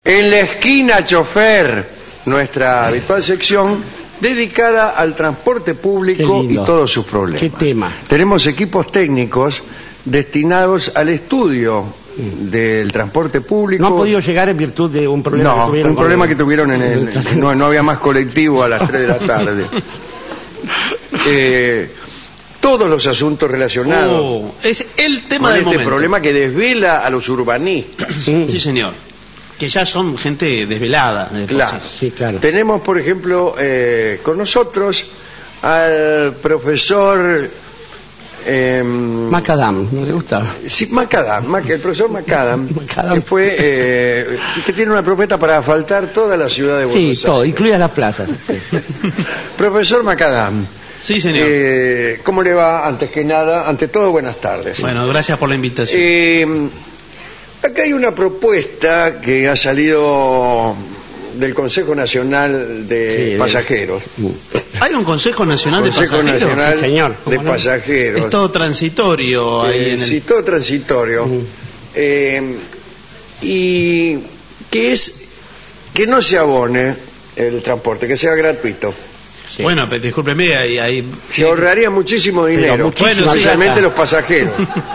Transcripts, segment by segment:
En la esquina chofer, nuestra habitual sección dedicada al transporte público y todos sus problemas. ¿Qué tema? Tenemos equipos técnicos destinados al estudio del transporte público. ¿No han podido llegar en virtud de un problema que tuvieron? Un problema que tuvieron en el... No había más colectivo a las 3 de la tarde. Todos los asuntos relacionados es el tema con del este momento. problema que desvela a los urbanistas. Sí, señor. Que ya son gente desvelada. Claro. Sí, claro. Tenemos, por ejemplo, con nosotros al profesor... Macadam, ¿no le gusta? Sí, Macadam, el profesor Macadam, Macadam. que fue que tiene una propuesta para asfaltar toda la ciudad de Buenos Aires. Sí, todo, incluidas las plazas. Profesor Macadam. Sí, señor. ¿Cómo le va? Antes que nada, ante todo, buenas tardes. Bueno, gracias por la invitación. Acá hay una propuesta que ha salido del Consejo Nacional de Pasajeros. ¿Hay un Consejo Nacional de Pasajeros? Nacional Sí, señor. de ¿Cómo no? Pasajeros. Es todo transitorio ahí en el... Sí, todo transitorio. Y que es que no se abone el transporte, que sea gratuito. Sí. Bueno, pero discúlpeme, ahí... Se ahorraría muchísimo dinero, muchísima especialmente plata. los pasajeros.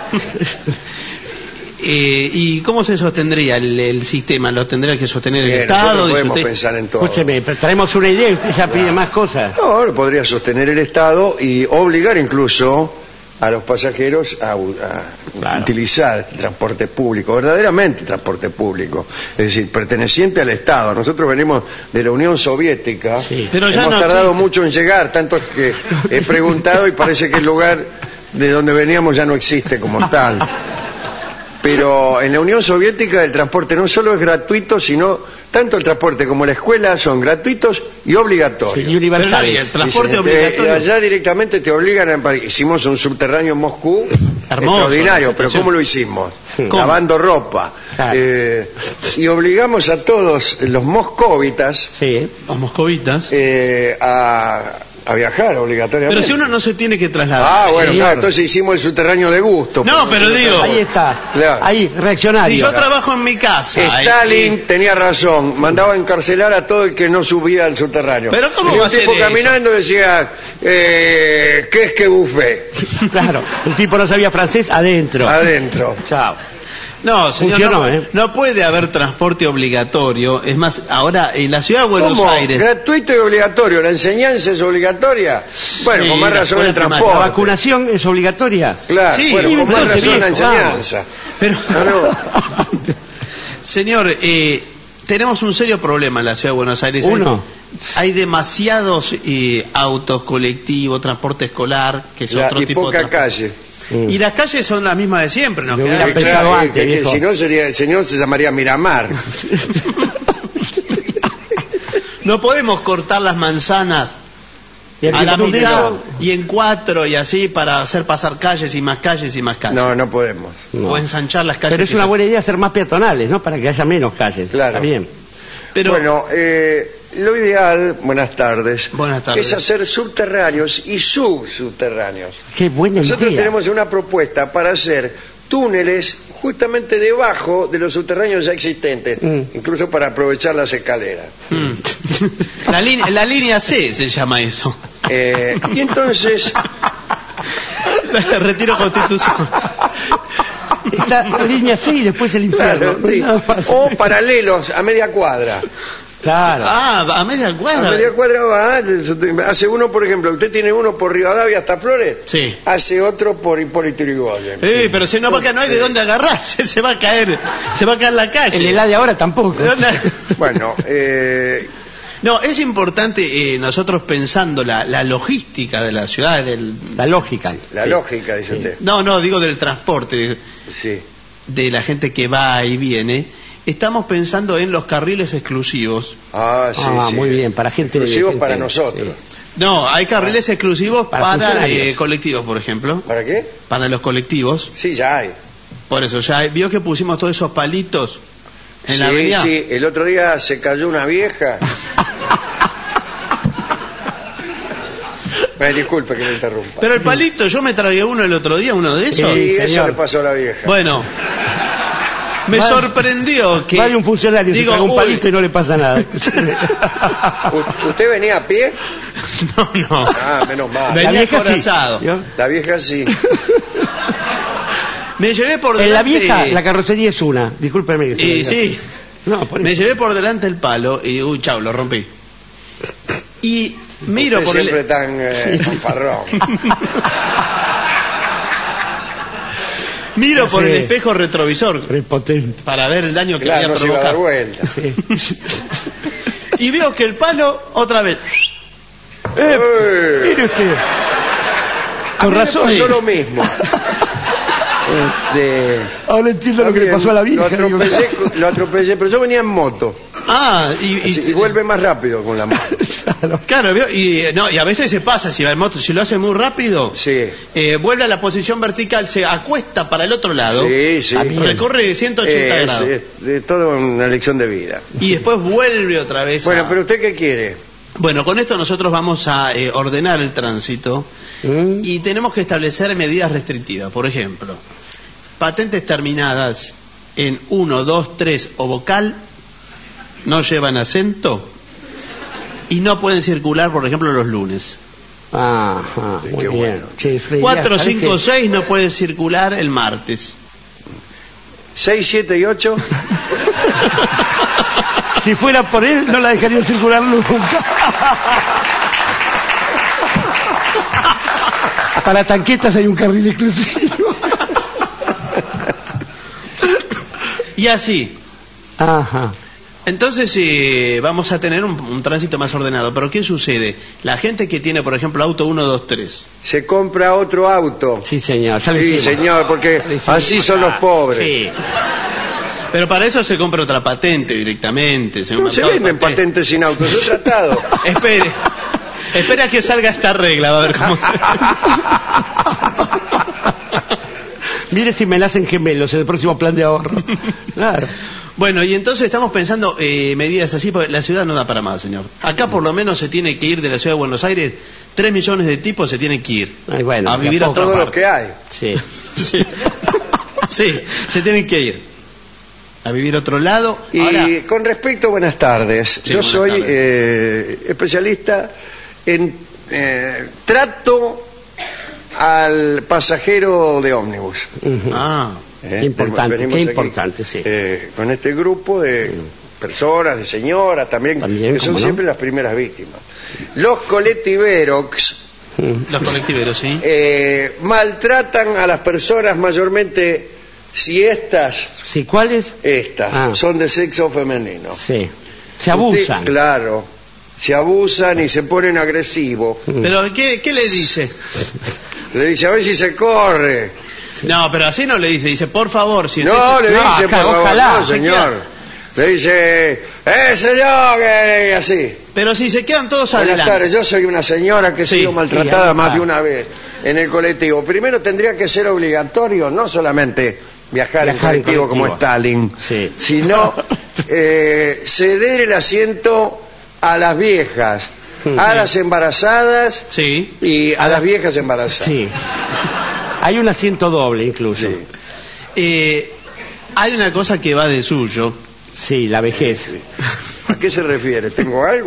¿Y cómo se sostendría el sistema? ¿Lo tendría que sostener el Bien, Estado? nosotros Dice podemos usted. pensar en todo. Escúcheme, pero traemos una idea y usted ya pide más cosas. No, lo podría sostener el Estado y obligar incluso a los pasajeros a Claro. utilizar transporte público, verdaderamente transporte público, es decir, perteneciente al Estado. Nosotros venimos de la Unión Soviética, Sí. Pero ya hemos no tardado existe. mucho en llegar, tanto que he preguntado y parece que el lugar de donde veníamos ya no existe como tal. Pero en la Unión Soviética el transporte no solo es gratuito, sino tanto el transporte como la escuela son gratuitos y obligatorios. Sí, y universales. Pero no, y el transporte Sí, obligatorio. allá directamente te obligan a... Hicimos un subterráneo en Moscú Hermoso, extraordinario, la pero situación. ¿cómo lo hicimos? ¿Cómo? Lavando ropa. Claro. Y obligamos a todos los moscovitas Sí. Los moscovitas. a viajar obligatoriamente. Pero si uno no se tiene que trasladar. Ah, bueno, señor. claro, entonces hicimos el subterráneo de gusto. No, pero digo... Ahí está. Claro. Ahí, reaccionario. Si yo trabajo en mi casa... Stalin tenía razón, mandaba a encarcelar a todo el que no subía al subterráneo. Pero ¿cómo Venía va un a ser tipo eso? caminando y decía, ¿qué es que buffet? Claro, el tipo no sabía francés adentro. Adentro. Chao. No, señor, Funcionó, no puede haber transporte obligatorio. Es más, ahora en la ciudad de Buenos ¿Cómo? Aires... Gratuito y obligatorio. ¿La enseñanza es obligatoria? Bueno, Sí, con más la razón el escuela primaria. ¿La transporte. vacunación es obligatoria? Claro, Sí, bueno, con más entonces, razón la viejo, enseñanza. Pero, Claro. señor, tenemos un serio problema en la ciudad de Buenos Aires. Uno. Hay demasiados autos, colectivos, transporte escolar, que es otro Y tipo poca de transporte. calle. Y las calles son las mismas de siempre, ¿no? Yo Queda- hubiera pensado antes, que viejo. si no sería, el señor se llamaría Miramar. No podemos cortar las manzanas Y el a la virtud de mitad eso, y en 4 y así para hacer pasar calles y más calles y más calles. No, no podemos. no. O ensanchar las calles. Pero es que una ya- buena idea hacer más peatonales, ¿no? Para que haya menos calles. Claro. Está bien. Pero, Bueno, lo ideal, buenas tardes, Buenas tardes. es hacer subterráneos y subterráneos. Qué buena Nosotros idea. tenemos una propuesta para hacer túneles justamente debajo de los subterráneos ya existentes, incluso para aprovechar las escaleras. la línea C se llama eso. Y entonces, Retiro Constitución. Está la línea C y después el infierno. claro, sí, Nada más. o paralelos a media cuadra. Claro. A media A cuadra. media cuadra va, hace uno, por ejemplo, usted tiene uno por Rivadavia hasta Flores, Sí. hace otro por Hipólito Yrigoyen. Pero si no, porque no hay de dónde agarrarse, se va a caer la calle. En el A de ahora tampoco. ¿De dónde? Bueno, No, es importante nosotros pensando la logística de la ciudad, La lógica. la lógica, dice usted. no, digo del transporte, Sí. de la gente que va y viene. Estamos pensando en los carriles exclusivos. Ah, sí, sí. Muy bien, para gente... Exclusivos gente- para nosotros. No, hay carriles exclusivos Para para funcionarios. colectivos, por ejemplo. ¿Para qué? Para los colectivos. Sí, ya hay. Por eso, ya vio que pusimos todos esos palitos en la Sí, avenida. sí, el otro día se cayó una vieja. Disculpe que me interrumpa. Pero el palito, yo me tragué uno el otro día, uno de esos. Sí, eso señor. le pasó a la vieja. Bueno, Me sorprendió que... Va de un funcionario, digo, se traga un uy, palito y no le pasa nada. ¿Usted venía a pie? No. Ah, menos mal. Venía La vieja sí. acorazado. ¿Vio? La vieja sí. Me llevé por En la delante... vieja, la carrocería es una. Discúlpeme. Que Y se lo diga. sí, No, por me eso. llevé por delante el palo y, uy, chau, lo rompí. Y miro Usted por siempre el... tan fanfarrón. Miro por Sí. el espejo retrovisor Prepotente. para ver el daño que Claro, había no se iba a dar provocado. vuelta. Sí. Y veo que el palo, otra vez... Mire usted. A Con mí me razón. pasó lo mismo. Ahora entiendo lo que le también pasó a la vieja. Lo atropellé, pero yo venía en moto. Ah, Y vuelve más rápido con la moto. Claro, ¿vio? Y a veces se pasa, si va en moto, si lo hace muy rápido, Sí. vuelve a la posición vertical, se acuesta para el otro lado, Sí, sí. También. recorre 180 Es, grados de toda una lección de vida. y después vuelve otra vez. Bueno, pero ¿usted qué quiere? Bueno, con esto nosotros vamos a ordenar el tránsito ¿Mm? y tenemos que establecer medidas restrictivas. Por ejemplo, patentes terminadas en 1, 2, 3 o vocal no llevan acento y no pueden circular, por ejemplo, los lunes. Ajá, muy Qué bien. bueno. Che, Freddy, 4, ¿sabés 5, qué? 6 no puede circular el martes. 6, 7 y 8. Si fuera por él, no la dejaría circular nunca. Para tanquetas hay un carril exclusivo. Y así. Ajá. Entonces vamos a tener un tránsito más ordenado. Pero ¿qué sucede? La gente que tiene, por ejemplo, auto 1, 2, 3. Se compra otro auto. Sí, señor. Ya lo Sí, hicimos. señor, porque Lo hicimos. así son los pobres. Sí. Pero para eso se compra otra patente directamente. No se venden patentes sin autos, yo he tratado. Espere. Espera que salga esta regla, va a ver cómo... Mire si me nacen gemelos en el próximo plan de ahorro. Claro. Bueno, y entonces estamos pensando medidas así, porque la ciudad no da para más, señor. Acá por lo menos se tiene que ir de la ciudad de Buenos Aires, 3 millones de tipos se tienen que ir Ay, bueno, a de a vivir a poco. otra Todo lo parte. que hay. Sí. Sí. Sí, se tienen que ir a vivir a otro lado. Y Ahora, con respecto, buenas tardes. Sí, Yo buenas soy tardes. especialista en trato al pasajero de ómnibus. Ujú. ah, Qué importante, Venimos qué aquí, importante, sí. con este grupo de personas, de señoras también, También, que son cómo no. siempre las primeras víctimas. Los colectiveros los colectiveros, sí. maltratan a las personas mayormente si estas Sí, ¿cuáles? Ah. son de sexo femenino. Sí. Se abusan. Usted, claro, se abusan y se ponen agresivos. Pero, ¿qué le dice? Le dice, a ver si se corre. No, pero así no le dice. Dice, por favor, si No, usted- le No, dice, acá, por favor, ojalá. no, señor. Le dice, señor, que así. Pero si se quedan todos Buenas adelante. tardes, yo soy una señora que he Sí, sido maltratada sí, más ahí de está. una vez en el colectivo. Primero tendría que ser obligatorio, no solamente viajar en Viajar en colectivo como colectivo. Stalin, Sí. sino ceder el asiento a las viejas, a las embarazadas Sí. y a las viejas embarazadas. Sí. Hay un asiento doble incluso. Sí. Hay una cosa que va de suyo. Sí, la vejez. ¿A qué se refiere? ¿Tengo algo?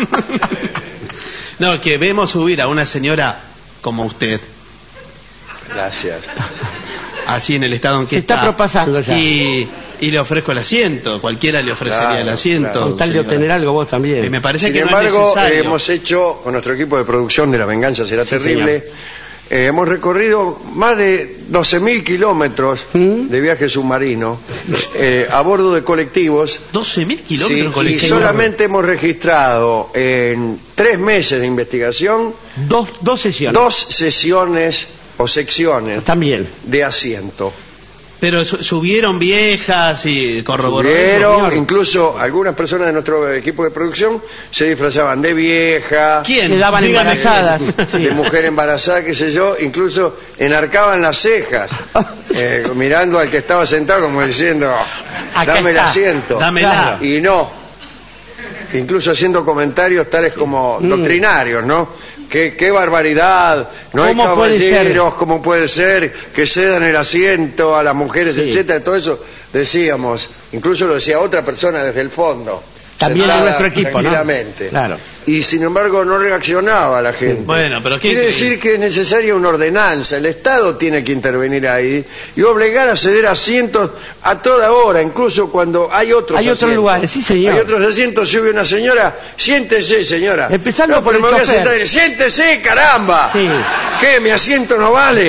No, que vemos subir a una señora como usted, Gracias. así en el estado en que Se está propasando ya. Y le ofrezco el asiento. Cualquiera le ofrecería Claro, el asiento. claro. Con tal de señora. obtener algo vos también. Y me parece Sin que no es embargo, necesario. hemos hecho, con nuestro equipo de producción de La Venganza Será Sí, Terrible, hemos recorrido más de 12.000 kilómetros ¿Mm? de viaje submarino a bordo de colectivos. 12.000 kilómetros Sí, en y colectivo. solamente hemos registrado en 3 meses de investigación Dos sesiones. 2 sesiones o secciones También. de asiento. Pero subieron viejas y corroboró Pero eso. señor. incluso algunas personas de nuestro equipo de producción se disfrazaban de vieja, ¿Quién? Quedaban Dígame. embarazadas. Sí. de mujer embarazada, qué sé yo, incluso enarcaban las cejas, mirando al que estaba sentado como diciendo, Acá dame el está. asiento. Dámela. Y no, incluso haciendo comentarios tales como doctrinarios, ¿no? Qué barbaridad. No hay ¿Cómo puede caballeros, ¿cómo puede ser que cedan el asiento a las mujeres, Sí. etcétera? Todo eso decíamos. Incluso lo decía otra persona desde el fondo. También de sentada nuestro equipo, ¿no? tranquilamente. Claro. Y sin embargo no reaccionaba la gente. Bueno, pero ¿qué quiere decir que es necesaria una ordenanza. El Estado tiene que intervenir ahí y obligar a ceder asientos a toda hora, incluso cuando hay otros Hay otros asientos. lugares, sí, señor. Hay otros asientos, sube una señora, siéntese, señora. Empezando por pero el me voy a chofer. sentar. Siéntese, caramba. Sí. ¿Qué? ¿Mi asiento no vale?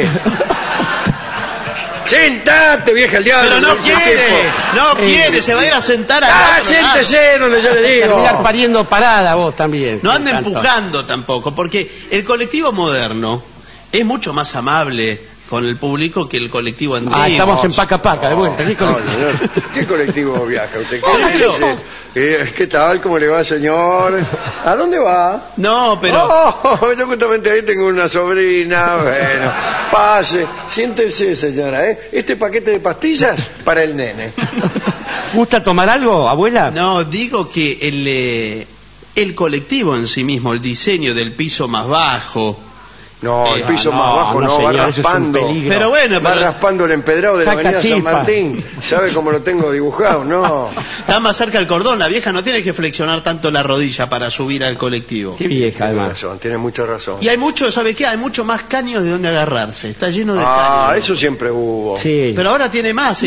Sentate, vieja el diablo. Pero no dice el quiere, tipo. no quiere, se va a ir a sentar al Ah, otro lado. siéntese donde yo le digo. Terminar pariendo parada vos también. No anda Tanto. empujando tampoco, porque el colectivo moderno es mucho más amable con el público que el colectivo antiguo. Ah, estamos en paca paca, de vuelta. ¿Qué No, colectivo? señor. ¿Qué colectivo viaja usted? Claro. ¿Qué tal? ¿Cómo le va, señor? ¿A dónde va? No, pero Oh, yo justamente ahí tengo una sobrina. Bueno, pase. Siéntese, señora. Este paquete de pastillas para el nene. ¿Gusta tomar algo, abuela? no, digo que el colectivo en sí mismo, el diseño del piso más bajo. No, el piso no, más bajo no, no, va señor, eso es un raspando. peligro. Pero bueno, Va pero raspando el empedrado de la Saca avenida San chispa. Martín. ¿Sabe cómo lo tengo dibujado? No. está más cerca el cordón. La vieja no tiene que flexionar tanto la rodilla para subir al colectivo. Qué vieja, Tiene además. razón, tiene mucha razón. Y hay mucho, ¿sabe qué? Hay mucho más caños de donde agarrarse. Está lleno de Ah, caños. eso siempre hubo. Sí. Pero ahora tiene más.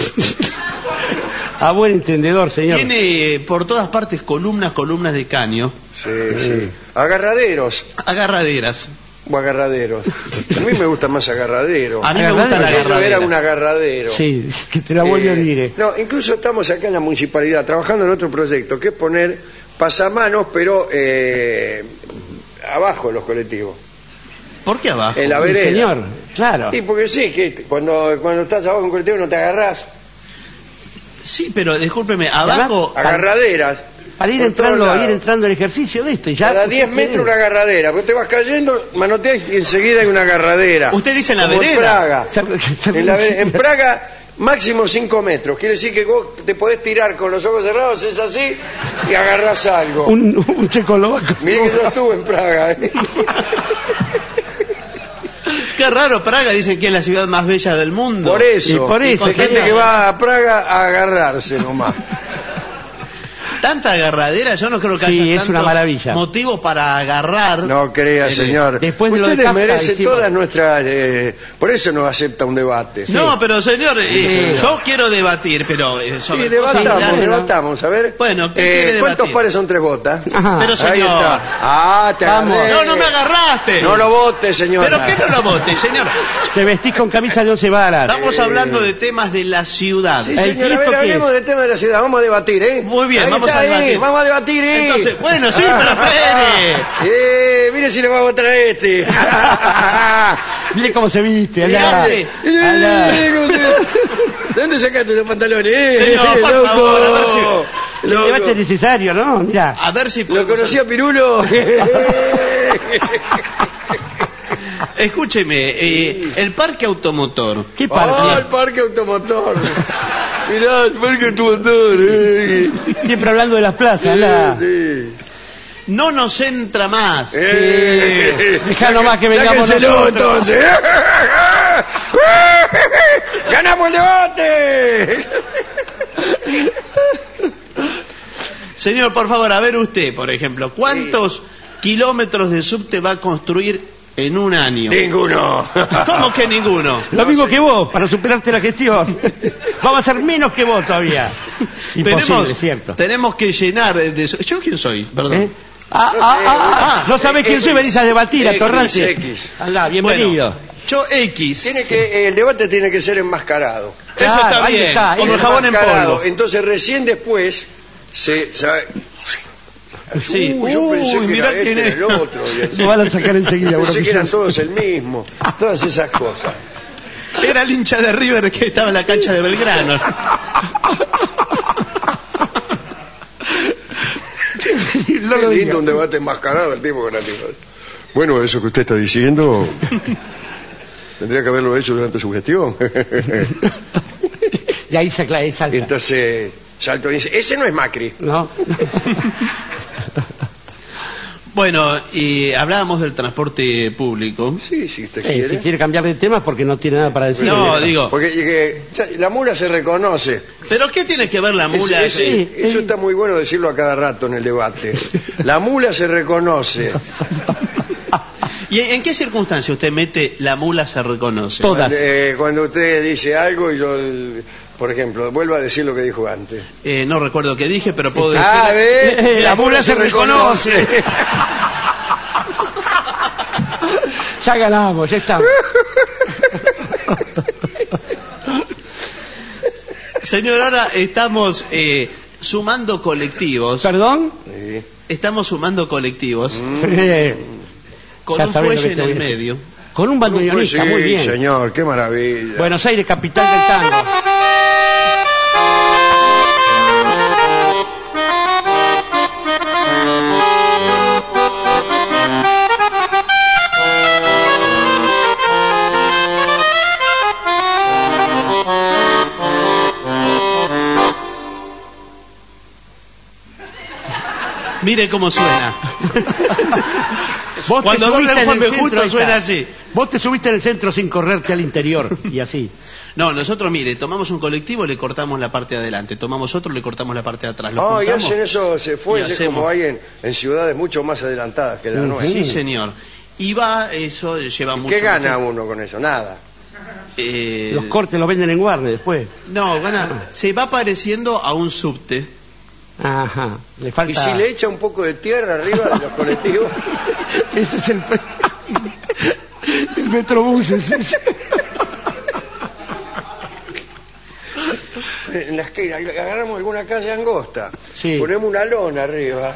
A buen entendedor, señor. Tiene por todas partes columnas de caño, Sí, sí. Agarraderos agarraderas. o agarraderos. A mí me gusta más agarradero. A mí me gusta la Aquello era agarradera. un agarradero. Sí, que te la vuelve a dire. No, incluso estamos acá en la municipalidad trabajando en otro proyecto que es poner pasamanos, pero abajo de los colectivos, ¿Por qué abajo? en la Sí, vereda. señor, claro. Y porque sí, que cuando estás abajo en un colectivo no te agarrás. Sí, pero discúlpeme, abajo. Agarraderas. Para ir por todos entrando, lados. ir entrando al ejercicio de esto y ya. Cada usted 10 tiene- metros una agarradera. Porque te vas cayendo, manoteas y enseguida hay una agarradera. Usted dice en la Como vereda. En Praga. Se- En Praga, máximo 5 metros. Quiere decir que vos te podés tirar con los ojos cerrados, es así, y agarrás algo. un checoslovaco. Mire que yo estuve en Praga. Qué raro, Praga dicen que es la ciudad más bella del mundo. Por eso. Y por eso, Hay gente señor. que va a Praga a agarrarse nomás. Tanta agarradera, yo no creo que Sí, haya es tantos una maravilla. motivos para agarrar. No crea, El- señor. después de lo de Ustedes Kafka, merecen hicimos- todas nuestras... por eso no acepta un debate. No, pero señor, Sí. yo quiero debatir, pero sobre Sí, cosas debatamos, grandes. debatamos. A ver. Bueno, ¿qué quiere ¿cuántos debatir? pares son 3 botas? Ajá. Pero Ahí señor, está. Ah, te Vamos. agarré. no me agarraste. No lo vote, señora. ¿Pero qué no lo vote, señor? Te vestís con camisa de 11 varas. Estamos hablando de temas de la ciudad. Sí, ¿El señora, a Cristo ver, qué hablemos es? del tema de la ciudad. Vamos a debatir, ¿eh? Muy bien, Ahí vamos está, a debatir. Vamos a debatir, ¿eh? Entonces, bueno, sí, pero espere. Mire si le va a votar a este. Mire cómo se viste. ¿Qué Alá. hace? Alá. ¿De dónde sacaste los pantalones? Señor, por loco. favor, a ver si- El Loco. debate es necesario, ¿no? Mira. A ver si ¿Lo podemos conocía Pirulo? Escúcheme, el parque automotor. ¿Qué ¡Oh, parte? el parque automotor! Mirá, el parque automotor. Siempre hablando de las plazas. Alá. Sí. No nos entra más. Dejá nomás que vengamos Sáquenselo, nosotros. entonces. ¡Ganamos el debate! Señor, por favor, a ver usted, por ejemplo, ¿cuántos kilómetros de subte va a construir en un año? Ninguno. ¿Cómo que ninguno? Lo mismo que vos, para superarte la gestión. Vamos a hacer menos que vos todavía. Imposible, ¿cierto? Tenemos que llenar de... ¿Yo quién soy? Perdón. ¿Eh? No sabés quién soy, venís a debatir, a torrante. X. Alá, bienvenido. Bueno, yo X. El debate tiene que ser enmascarado. Eso está Claro, ahí bien, está, como el jabón en Enmascarado. polvo. Entonces recién después se sabe. Sí. Yo pensé que mirá era quién este, es. el otro. Lo van a sacar enseguida. Pensé que eran Mauricio. todos el mismo. Todas esas cosas. Era el hincha de River que estaba en la cancha de Belgrano. No Qué lo lindo diga. un debate enmascarado el tipo con la tipa. Bueno, eso que usted está diciendo tendría que haberlo hecho durante su gestión. Y ahí se aclara, ahí salta. Entonces Salto y dice, ese no es Macri. ¿No? Bueno, y hablábamos del transporte público. Sí, si usted quiere. Si quiere cambiar de tema es porque no tiene nada para decir. No, digo, Porque la mula se reconoce. ¿pero qué tiene que ver la mula? Eso está muy bueno decirlo a cada rato en el debate. La mula se reconoce. ¿Y en qué circunstancia usted mete la mula se reconoce? Todas. Cuando usted dice algo y yo, por ejemplo, vuelvo a decir lo que dijo antes. No recuerdo qué dije, pero puedo decir... Ah, ¿ve? La mula se reconoce. Ya ganamos, ya estamos. Señor, ahora estamos sumando colectivos. ¿Perdón? Sí. Estamos sumando colectivos con Ya un sabés lo fuelle que en te voy el a decir. medio. Con un bandoneonista, Sí, muy bien. señor, qué maravilla. Buenos Aires, capital del tango. Mire cómo suena. Vos Cuando te dobla subiste el en Juan B. centro, Justo ahí suena está. así. Vos te subiste en el centro sin correrte al interior y así. No, nosotros, mire, tomamos un colectivo, le cortamos la parte de adelante. Tomamos otro, le cortamos la parte de atrás. Lo Ah, y juntamos. hacen eso, se fue, y es hacemos. como hay en ciudades mucho más adelantadas que la nuestra. Sí, señor. Y va, eso lleva mucho... ¿Qué gana uno con eso? Nada. Los cortes los venden en Warner después. No, gana... Se va pareciendo a un subte. Ajá. Le Y falta. si le echa un poco de tierra arriba de los colectivos, Ese es el Metrobús. en las que agarramos alguna calle angosta, Sí. ponemos una lona arriba.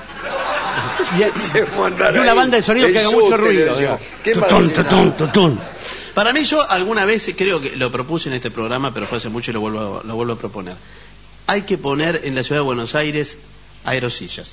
Y una banda de sonido que haga mucho ruido. Digo. ¿Qué Tutún, parece? tutún, tutún. Para mí, yo alguna vez creo que lo propuse en este programa, pero fue hace mucho y lo vuelvo a proponer. Hay que poner en la ciudad de Buenos Aires aerosillas.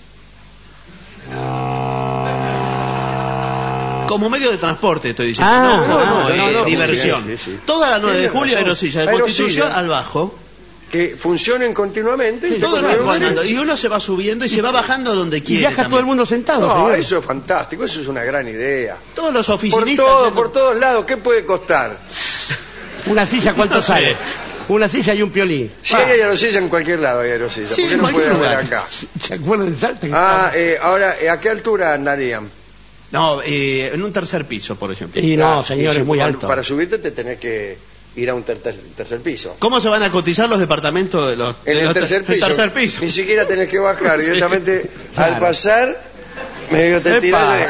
Como medio de transporte, estoy diciendo. Ah, no, diversión. sí. Toda la 9 de Tiene julio, razón. aerosillas. De Aerosillas. Constitución al bajo. Que funcionen continuamente. Sí, y Todo el cuando- rato andando. Y uno se va subiendo y se va bajando donde Y quiere. viaja todo también. el mundo sentado. No, señor. eso es fantástico, eso es una gran idea. Todos los Por oficinistas. todo, yendo- por todos lados, ¿qué puede costar? Una silla, ¿cuánto No sé. sale? Una silla y un piolín. Si hay aerosilla en cualquier lado, hay aerosilla. Sí, ¿Por qué en no puede cualquier haber lugar. acá? ¿Se acuerdan del Salta? Ahora, ¿a qué altura andarían? No, en un tercer piso, por ejemplo. Y no, Claro, señor, y es muy para- alto. Para subirte te tenés que ir a un tercer piso. ¿Cómo se van a cotizar los departamentos de los En de el los tercer piso. tercer piso? Ni siquiera tenés que bajar. Sí. Directamente Claro. al pasar, medio te Epa. tirás.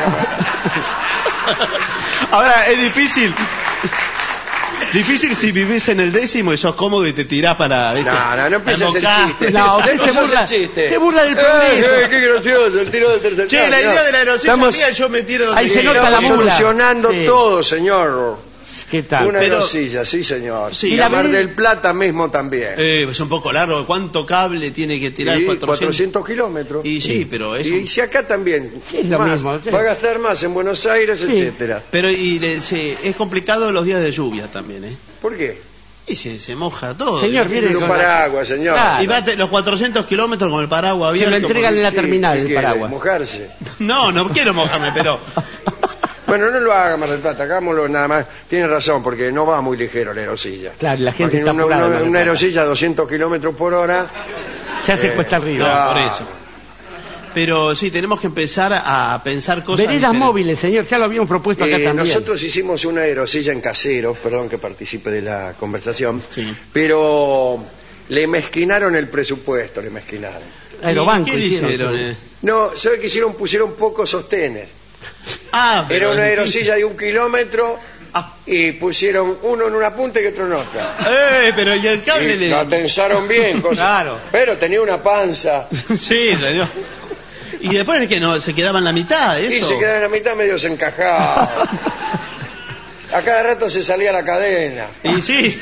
Ahora, es difícil. Difícil si vivís en el 10º y sos cómodo y te tirás para... ¿viste? No empieces el Embocás. chiste. No, usted Empezás se burla- el chiste. se burla del progreso. Qué gracioso, el tiro del tercer Che, piso. la idea de la aerosilla Estamos- mía, yo me tiro donde Ahí se quiera. nota la Estamos mula. solucionando Sí. todo, señor. ¿Qué tal? Una Pero- aerosilla, sí, señor. Sí, y la la Mar avenida- del Plata mismo también. Es un poco largo. ¿Cuánto cable tiene que tirar? Sí, 400. kilómetros. Y sí, pero es... Y si acá también. Sí, es lo más, mismo, sí. Va a gastar más en Buenos Aires, Sí. etcétera. Pero es complicado los días de lluvia también, ¿eh? ¿Por qué? Y se moja todo. Señor, mire Tiene un con la- paraguas, señor. Claro. Y va los 400 kilómetros con el paraguas Se abierto. lo entregan en la Sí, terminal, ¿qué el quiere? paraguas. Mojarse. No quiero mojarme, pero... Bueno, no lo haga Mar del Plata, hagámoslo nada más. Tiene razón, porque no va muy ligero la aerosilla. Claro, la gente Imagina está apurada, Mar del Una Plata. aerosilla a 200 kilómetros por hora. Se hace cuesta arriba. No, Claro. por eso. Pero sí, tenemos que empezar a pensar cosas Veredas diferentes. móviles, señor, ya lo habíamos propuesto acá también. Nosotros hicimos una aerosilla en Caseros, perdón que participe de la conversación, Sí. pero le mezquinaron el presupuesto, le mezquinaron. Aerobanco ¿Qué hicieron. hicieron? No, ¿sabe qué hicieron? Pusieron pocos sostenes. Ah, pero Era una es difícil. aerosilla de 1 kilómetro y pusieron uno en una punta y otro en otra. Pero y el cable Y la tensaron bien, cosa- Claro. pero tenía una panza Sí, señor. Y después es que no, se quedaba en la mitad, eso. y se quedaba en la mitad medio desencajado. A cada rato se salía la cadena. Y sí.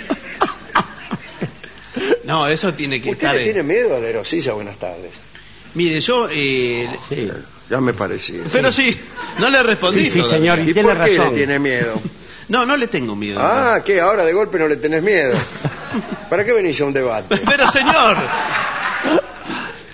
No, eso tiene que ¿Usted estar... le tiene miedo a la aerosilla? Buenas tardes. Mire, yo... Sí. Ya me parecía. Pero sí, no le respondí. Sí, sí, todavía. señor, ¿Y y tiene por qué le razón. tiene miedo? No le tengo miedo. Ah, ¿qué? Ahora de golpe no le tenés miedo. ¿Para qué venís a un debate? Pero señor,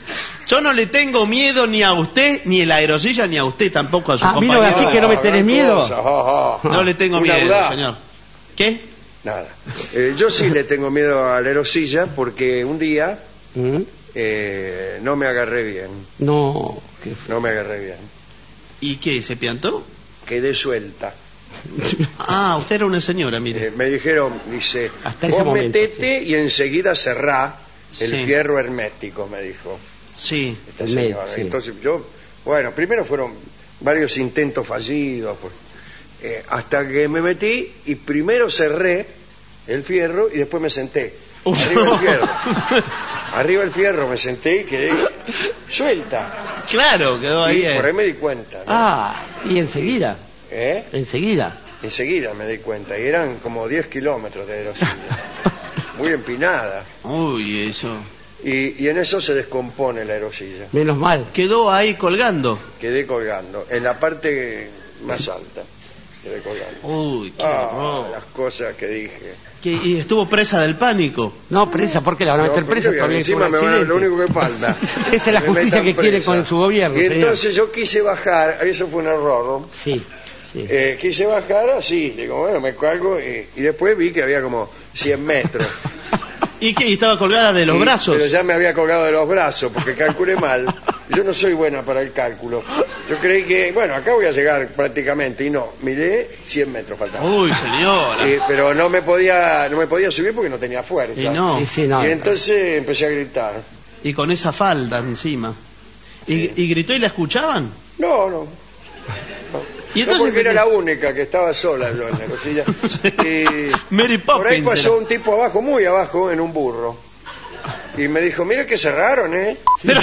Yo no le tengo miedo ni a usted, ni a la aerosilla, ni a usted tampoco, a su ¿A mí no me compañero. decís que no me tenés miedo? No le tengo Una miedo, duda. señor. ¿Qué? Nada. Yo sí le tengo miedo a la aerosilla porque un día ¿Mm? no me agarré bien. No, qué feo. No me agarré bien. ¿Y qué? ¿Se piantó? Quedé suelta. Ah, usted era una señora, mire. Me dijeron, dice, Hasta ese vos momento, metete y enseguida cerrá el Sí. fierro hermético, me dijo Sí. esta El señora. médico, sí. Entonces yo, bueno, primero fueron varios intentos fallidos, pues, hasta que me metí y primero cerré el fierro y después me senté. Arriba el fierro. Arriba el fierro me senté y quedé suelta. Claro, quedó ahí. Y por ahí me di cuenta, ¿no? Ah, y enseguida, ¿Eh? enseguida. Enseguida me di cuenta, y eran como 10 kilómetros de aerosilla, muy empinada, Uy, eso. y en eso se descompone la aerosilla. Menos mal. Quedó ahí colgando. Quedé colgando, en la parte más alta, quedé colgando. Uy, qué Ah, horror. las cosas que dije. ¿Y estuvo presa del pánico? No, presa, ¿por qué la van a meter No, presa? porque Todavía encima con me van a, accidente. lo único que falta. Esa es la me justicia metan que quiere presa. con su gobierno, Y señor. entonces yo quise bajar, eso fue un error, ¿no? Sí, sí. Quise bajar así, digo, bueno, me cuelgo y después vi que había como 100 metros. ¿Y qué? ¿Y estaba colgada de los Y- brazos? Pero ya me había colgado de los brazos porque calculé mal. Yo no soy buena para el cálculo. Yo creí que, bueno, acá voy a llegar prácticamente y no, miré 100 metros faltaban. Uy, señora. Pero no me podía subir porque no tenía fuerza. Y no. Sí, sí, no. Y entonces empecé a gritar. Y con esa falda encima. ¿Y gritó y la escuchaban? No. Y No, entonces porque era la única que estaba sola yo en la cosilla. Y Mary por ahí Poppins pasó era. un tipo abajo, muy abajo, en un burro. Y me dijo, mire que cerraron, ¿eh? Pero,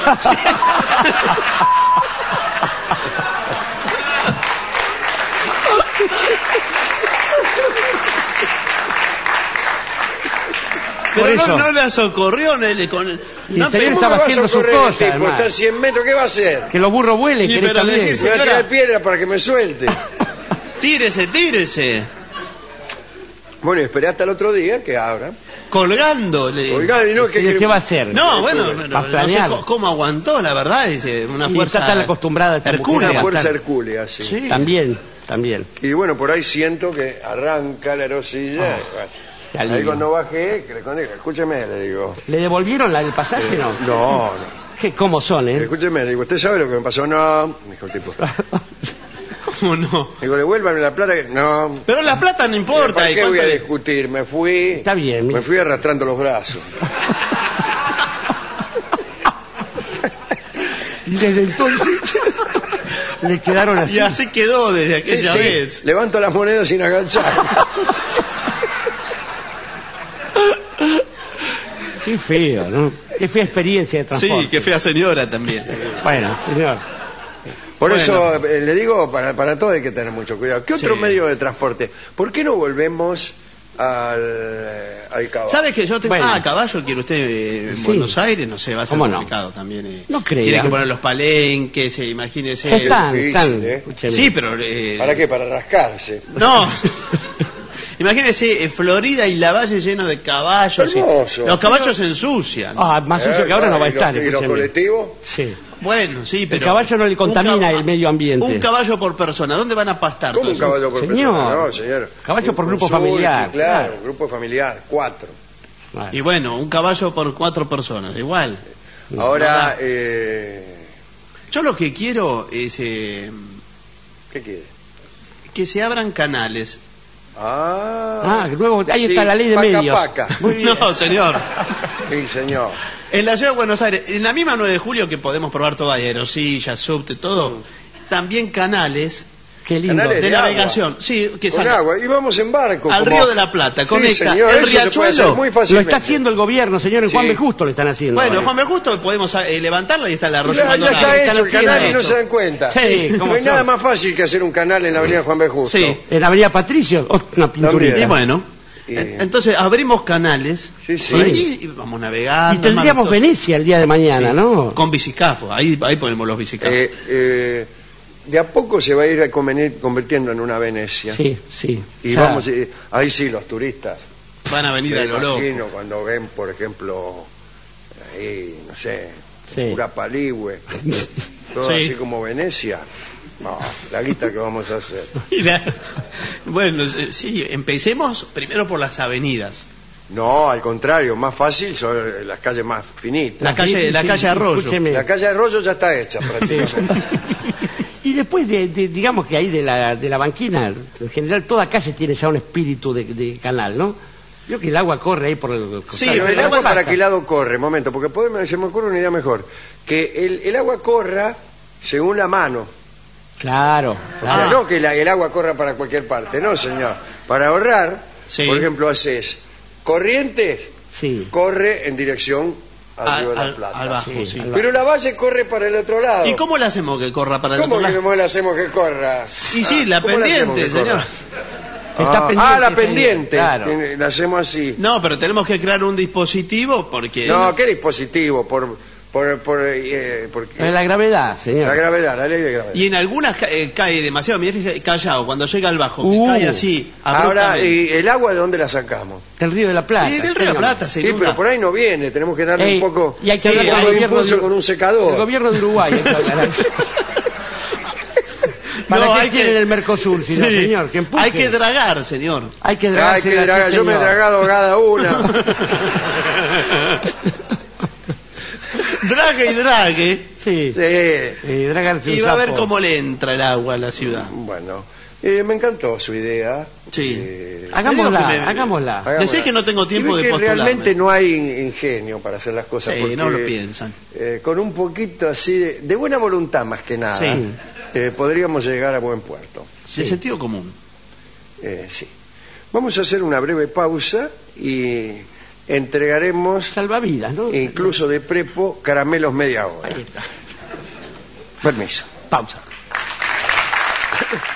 Por pero eso. no la socorrió. No, Y el señor ¿Cómo estaba me va a haciendo su socorrer el cosa, tipo? además. Está a 100 metros, ¿qué va a hacer? Que los burros vuelen, Y querés pero también. decirse- Me va a Señora. tirar piedra para que me suelte. Tírese. Bueno, y esperé hasta el otro día que abra. Colgando. Oiga, y no, Señor, ¿qué va a hacer? No, bueno, Va a no sé planear. cómo aguantó, la verdad, dice, una Y fuerza está tan acostumbrada a esta mujer hercúlea. una a fuerza aguantar. hercúlea, sí. Sí. También. Y bueno, por ahí siento que arranca la aerosilla. y bueno, qué ahí alivio. cuando bajé, que le conté, escúcheme, le digo. ¿Le devolvieron el pasaje no? No. ¿Cómo son, Escúcheme, le digo, ¿usted sabe lo que me pasó? No, me dijo el tipo. ¿Cómo no? Digo, devuélvame la plata. No. Pero la plata no importa. ¿Para ¿y qué voy cuánto a le- discutir? Me fui. Está bien, mira. Me fui arrastrando los brazos. Y desde entonces le quedaron así. Y así quedó desde aquella Sí, vez. levanto las monedas sin agachar. Qué feo, ¿no? Qué fea experiencia de transporte. Sí, qué fea señora también. Bueno, señor. Por Bueno. eso le digo, para todo hay que tener mucho cuidado. ¿Qué otro Sí. medio de transporte? ¿Por qué no volvemos al caballo? ¿Sabe que yo tengo... Bueno. Ah, caballo quiere usted en Sí. Buenos Aires, no sé, va a ser ¿Cómo no? complicado también. No crea. Tiene que poner los palenques, imagínese. Ya están, difícil, ¿eh? escúcheme. Sí, pero... ¿Para qué? Para rascarse. No. Imagínese Florida y la Valle lleno de caballos. Hermoso. Los caballos se ensucian. Ah, más sucio que ahora no va a ¿Y los- estar. ¿Y los escúcheme. colectivos? Sí. Bueno, sí, pero... caballo no le contamina un caba- el medio ambiente. Un caballo por persona. ¿Dónde van a pastar? ¿Cómo un todos? caballo por Señor. persona? No, señor. Caballo por Un grupo sulky, familiar, Claro, claro. grupo familiar, 4. Bueno. Y bueno, un caballo por 4 personas, igual. Ahora, Yo lo que quiero es ¿qué quiere? que se abran canales. Ah, luego ahí sí, está la ley de paca, medios. paca. Muy bien. No, señor. Sí, señor. En la ciudad de Buenos Aires, en la misma 9 de julio que podemos probar todo, aerosillas, subte, todo, también canales Qué lindo. Canales de de navegación. Sí, que Con salen agua. Y vamos en barco. al como- Río de la Plata, Sí, conecta señor, el eso se puede hacer riachuelo. muy Lo fácilmente. está haciendo el gobierno, señor. En Sí. Juan B. Justo lo están haciendo. Bueno, ahora. Juan B. Justo podemos levantarla y está el arroyo Ya Maldonado. está están hecho el canal y no hecho. se dan cuenta. Sí, no ¿cómo hay nada son? más fácil que hacer un canal en la avenida Juan B. Justo. Sí. En la Avenida Patricio, una pinturita. También. Y bueno, Y- entonces abrimos canales Sí, sí. y vamos navegando. Y tendríamos hermano, Venecia el día de mañana, Sí. ¿no? con bicicafos, ahí ponemos los bicicafos. De a poco se va a ir convirtiendo en una Venecia. Sí, sí. Y Ya. vamos, ahí sí, los turistas. Van a venir Me a lo loco. imagino cuando ven, por ejemplo, ahí, no sé, Sí. Urapaligüe, todo Sí. así como Venecia. No, la guita que vamos a hacer. Bueno, sí, empecemos primero por las avenidas. No, al contrario, más fácil son las calles más finitas. La calle Arroyo. Escúcheme. La calle Arroyo ya está hecha prácticamente. Y después digamos que ahí de la banquina, en general toda calle tiene ya un espíritu de canal, ¿no? Yo que el agua corre ahí por el Sí, Pero el pero agua basta. para qué lado corre, momento, porque se me ocurre una idea mejor. Que el agua corra según la mano. Claro. O sea, no que el agua corra para cualquier parte, no, señor. Para ahorrar, Sí. por ejemplo, haces corrientes, Sí. corre en dirección al Río de la Plata. al bajo, Sí, sí. al Pero la valle corre para el otro lado. ¿Y cómo le hacemos que corra para el ¿Cómo otro que lado? le hacemos que corra? Y sí, la ¿cómo le hacemos pendiente, que corra? señor. Está pendiente, la señor. pendiente. Claro. La hacemos así. No, pero tenemos que crear un dispositivo porque... No, ¿qué dispositivo? Porque La gravedad, señor. la gravedad, la ley de gravedad. Y en algunas cae demasiado, mirá, callado, cuando llega al bajo, que cae así, Ahora, abruptamente. ¿y el agua de dónde la sacamos? Del Río de la Plata. Y del Río de la señor. Plata se Sí, inunda. pero por ahí no viene, tenemos que darle Ey, un poco, y hay que Sí, hablar hay con el de gobierno impulso de- con un El secador. gobierno de Uruguay hay que hablar. ¿Para No, qué hay que- tienen el Mercosur, si no, Sí. señor? Que empuje. Hay que dragar, señor. Hay que Ay, dragarse que la- draga, sí, yo me he señor. dragado cada una. Drague y drague. Sí. Sí. Dragarse Y un va a ver sapo. cómo le entra el agua a la ciudad. Bueno, me encantó su idea. Sí. Hagámosla, Me digo que me- hagámosla. Hagámosla. Decís que no tengo tiempo Y ves de que postularme. realmente no hay ingenio para hacer las cosas. Sí, porque, no lo piensan. Con un poquito así de buena voluntad más que nada, Sí. podríamos llegar a buen puerto. De sentido común. Sí. Vamos a hacer una breve pausa y entregaremos, Salvavidas, ¿no? incluso de prepo, caramelos media hora. Ahí está. Permiso. Pausa.